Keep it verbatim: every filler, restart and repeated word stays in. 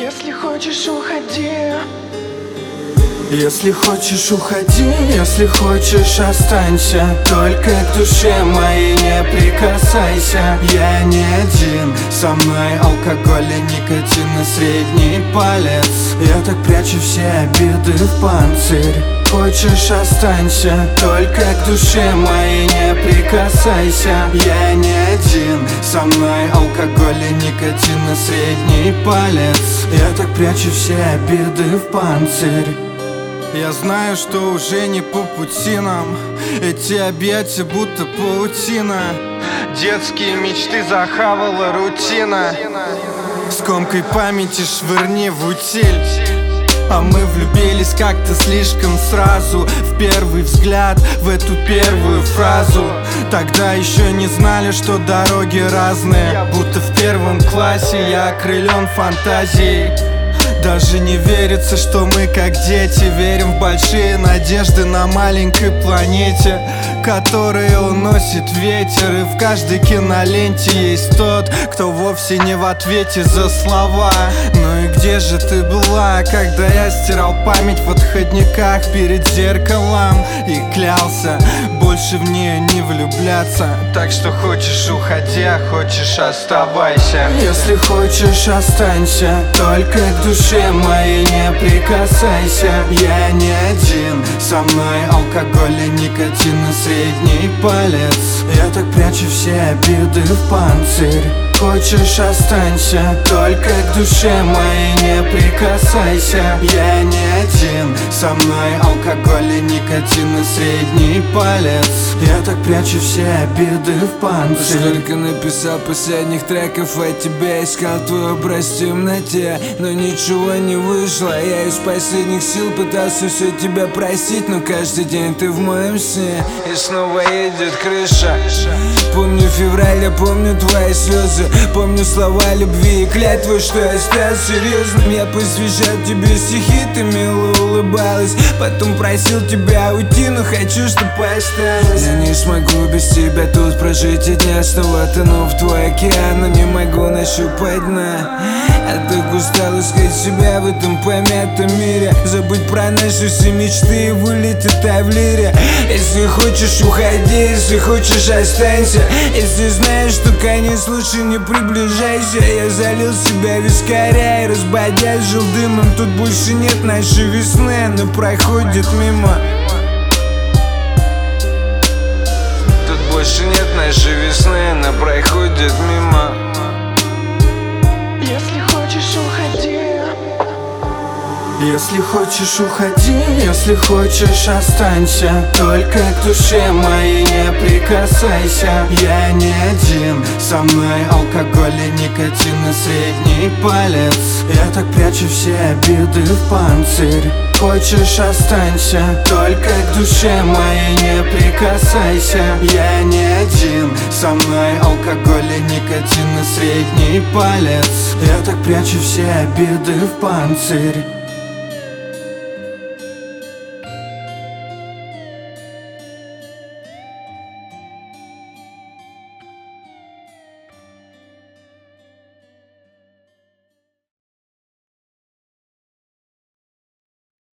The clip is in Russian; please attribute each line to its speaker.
Speaker 1: Если хочешь, уходи.
Speaker 2: Если хочешь, уходи, если хочешь, останься. Только к душе моей не прикасайся. Я не один, со мной алкоголь и никотин и средний палец. Я так прячу все обиды в панцирь. Хочешь, останься, только к душе моей не прикасайся. Я не один, со мной алкоголь и никотин и средний палец. Я так прячу все обиды в панцирь. Я знаю, что уже не по пути нам. Эти объятия будто паутина. Детские мечты захавала рутина. Скомкой памяти швырни в утиль. А мы влюбились как-то слишком сразу. В первый взгляд, в эту первую фразу. Тогда еще не знали, что дороги разные. Будто в первом классе я окрылен фантазией. Даже не верится, что мы как дети верим в большие надежды на маленькой планете, которые уносит ветер. И в каждой киноленте есть тот, кто вовсе не в ответе за слова. Ну и где же ты была, когда я стирал память в отходниках перед зеркалом и клялся больше в нее не влюбляться? Так что хочешь, уходи, а хочешь, оставайся. Если хочешь, останься, только к душе моей не прикасайся. Я не один, со мной алкоголь и никотин и средний палец. Я так прячу все обиды в панцирь. Хочешь, останься, только к душе моей не прикасайся. Я не один, со мной алкоголь и никотин и средний палец. Я так прячу все обиды в панцирь.
Speaker 3: Столько написал последних треков о тебе, искал твой образ в темноте, но ничего не вышло. Я из последних сил пытался все тебя простить, но каждый день ты в моем сне. И снова едет крыша. Помню февраль, я помню твои слезы. Помню слова любви и клятвы, что я стал серьезным. Я посвящал тебе стихи, ты мило улыбалась. Потом просил тебя уйти, но хочу, чтоб осталась. Я не смогу без тебя тут прожить и дня. Снова тону в твой океан, но не могу нащупать дна. Я так устал искать себя в этом помятом мире. Забыть про наши все мечты и вылететь в лире. Если хочешь, уходи, если хочешь, останься. Если знаешь, что конец, лучше не приближайся. Я залил себя вискаря и разбодяжил дымом. Тут больше нет нашей весны, она проходит мимо. Тут больше нет нашей весны, она проходит мимо.
Speaker 1: Если хочешь, уходи.
Speaker 2: Если хочешь, уходи, если хочешь, останься. Только к душе моей не прикасайся. Я не один, со мной алкоголь и никотин и средний палец. Я так прячу все обиды в панцирь. Хочешь, останься, только к душе моей не прикасайся. Я не один, со мной алкоголь и никотин и средний палец. Я так прячу все обиды в панцирь.